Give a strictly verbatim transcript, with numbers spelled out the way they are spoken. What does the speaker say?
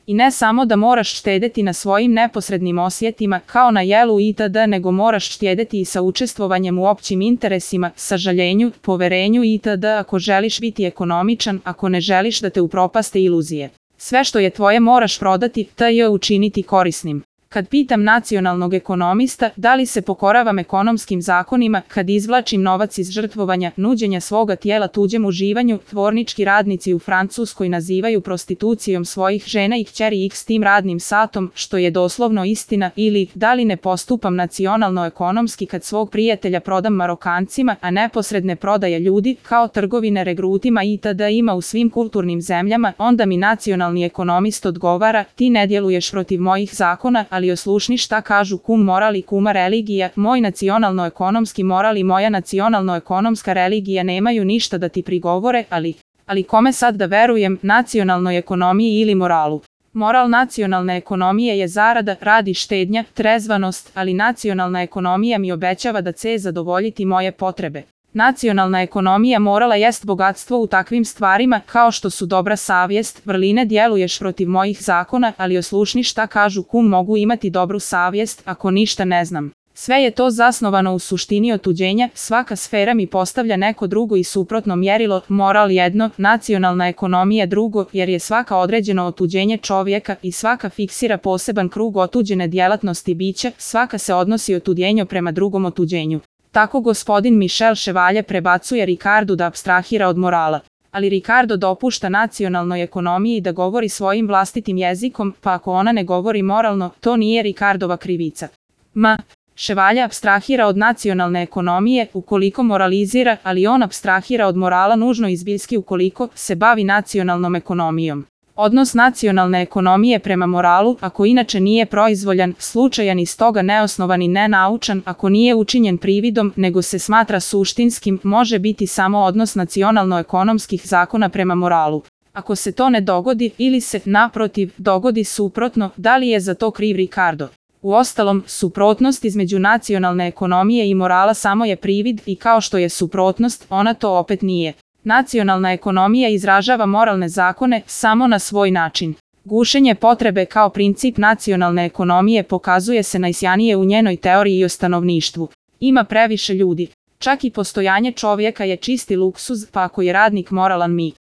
I ne samo da moraš štedeti na svojim neposrednim osjetima kao na jelu itd., nego moraš štedeti i sa učestvovanjem u općim interesima, sažaljenju, poverenju itd. Ako želiš biti ekonomičan, ako ne želiš da te upropaste iluzije. Sve što je tvoje moraš prodati, tj. učiniti korisnim. Kad pitam nacionalnog ekonomista da li se pokoravam ekonomskim zakonima, kad izvlačim novac iz žrtvovanja, nuđenja svoga tijela tuđem uživanju, tvornički radnici u Francuskoj nazivaju prostitucijom svojih žena i kćeri ih s tim radnim satom, što je doslovno istina, ili da li ne postupam nacionalno ekonomski kad svog prijatelja prodam Marokancima, a neposredne prodaje ljudi, kao trgovine regrutima itd. Ima u svim kulturnim zemljama, onda mi nacionalni ekonomist odgovara, ti ne djeluješ protiv mojih zakona, ali oslušni šta kažu kum moral i kuma religija, moj nacionalno-ekonomski moral i moja nacionalno-ekonomska religija nemaju ništa da ti prigovore, ali, ali kome sad da verujem, nacionalnoj ekonomiji ili moralu? Moral nacionalne ekonomije je zarada, rad i štednja, trezvanost, ali nacionalna ekonomija mi obećava da će zadovoljiti moje potrebe. Nacionalna ekonomija morala jest bogatstvo u takvim stvarima kao što su dobra savjest, vrline djeluješ protiv mojih zakona, ali oslušni šta kažu kum mogu imati dobru savjest ako ništa ne znam. Sve je to zasnovano u suštini otuđenja, svaka sfera mi postavlja neko drugo i suprotno mjerilo, moral jedno, nacionalna ekonomija drugo, jer je svaka određeno otuđenje čovjeka i svaka fiksira poseban krug otuđene djelatnosti bića, svaka se odnosi otuđenju prema drugom otuđenju. Tako gospodin Michel Chevalier prebacuje Ricardu da apstrahira od morala. Ali Ricardo dopušta nacionalnoj ekonomiji da govori svojim vlastitim jezikom, pa ako ona ne govori moralno, to nije Ricardova krivica. M. Chevalier apstrahira od nacionalne ekonomije ukoliko moralizira, ali on apstrahira od morala nužno izbiljski ukoliko se bavi nacionalnom ekonomijom. Odnos nacionalne ekonomije prema moralu, ako inače nije proizvoljan, slučajan i stoga neosnovan i nenaučan, ako nije učinjen prividom, nego se smatra suštinskim, može biti samo odnos nacionalno-ekonomskih zakona prema moralu. Ako se to ne dogodi, ili se, naprotiv, dogodi suprotno, da li je za to kriv Ricardo? Uostalom, suprotnost između nacionalne ekonomije i morala samo je privid i kao što je suprotnost, ona to opet nije. Nacionalna ekonomija izražava moralne zakone samo na svoj način. Gušenje potrebe kao princip nacionalne ekonomije pokazuje se najsjanije u njenoj teoriji o stanovništvu. Ima previše ljudi. Čak i postojanje čovjeka je čisti luksuz, pa ako je radnik moralan mi